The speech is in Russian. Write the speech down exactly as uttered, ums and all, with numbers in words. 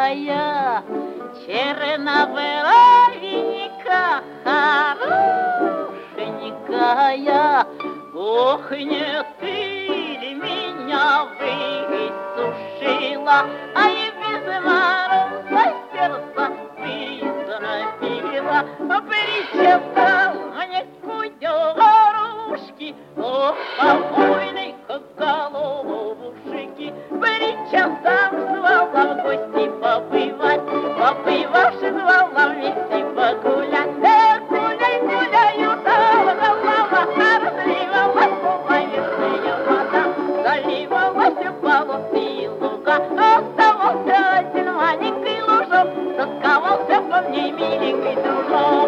белая, черноволовика, хорошенькая. Ох, не ты ли меня высушила, а и без мороза сердце ты заробила. Причесал мне кудерушки, ох, покойной головушки. Причесал, звала в гости побывать, побывавши, звала вместе погулять. Эх, гуляй, гуляю, голова, разливалась полновесная вода, заливалась в болоты и луга. Оставался один маленький лужок, тосковался по мне миленький дружок.